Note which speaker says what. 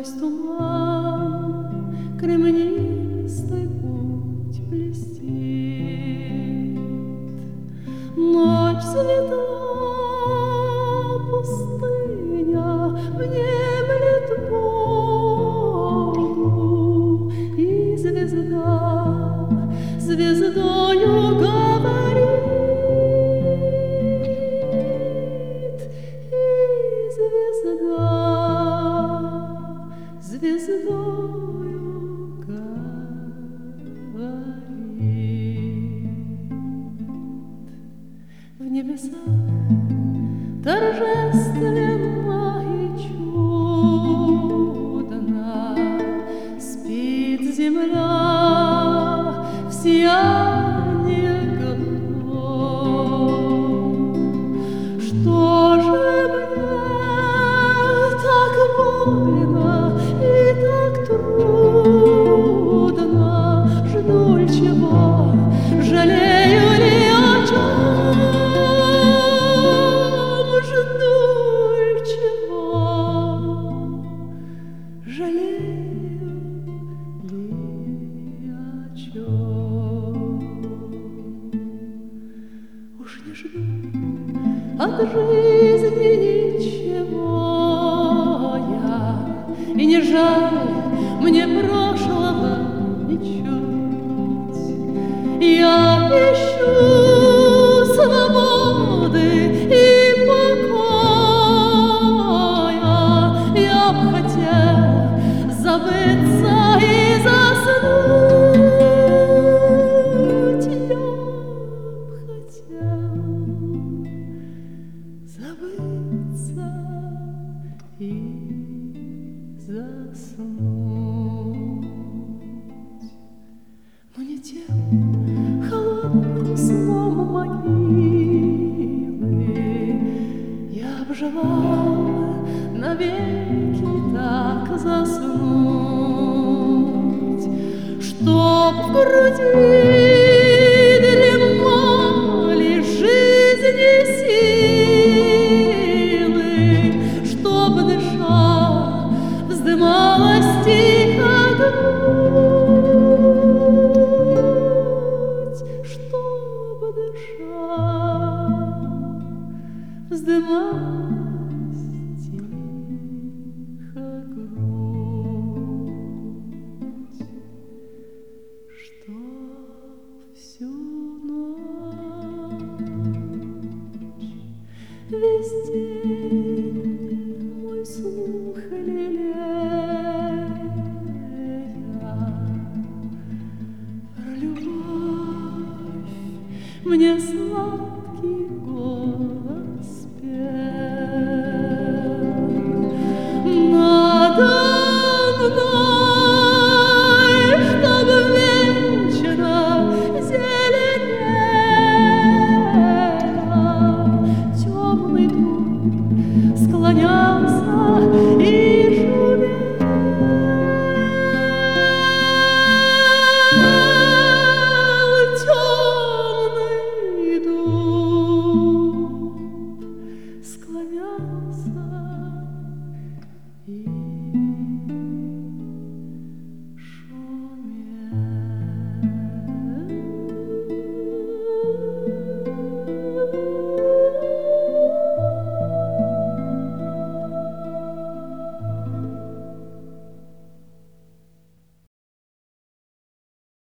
Speaker 1: Сквозь туман кремнистый путь блестит. Ночь светла, пустыня внемлет Богу, и звезда звездою говорит, и звездою говорит. В небесах торжественно и чудно спит земля в сиянии голубом. Что же мне так больно и так трудно? Жду ли чего, жалею ли о чем? Жду ли чего, жалею ли о чем? Уж не жду от жизни ничего я, и не жаль мне прошлого ничуть. Я ищу свободы и покоя. Я б хотел забыться и заснуть. Я б хотел забыться и заснуть. Но не тем холодным сном могилы я б желала навеки так заснуть, чтоб в груди дремали жизни силы, чтоб дыша вздымалась тихо грудь, чтоб дыша вздымалась тихо грудь, чтоб всю ночь весь день мой слух лелея про любовь мне сладкий голос пел. Надо мной, чтоб вечно зеленела, темный дух склоняется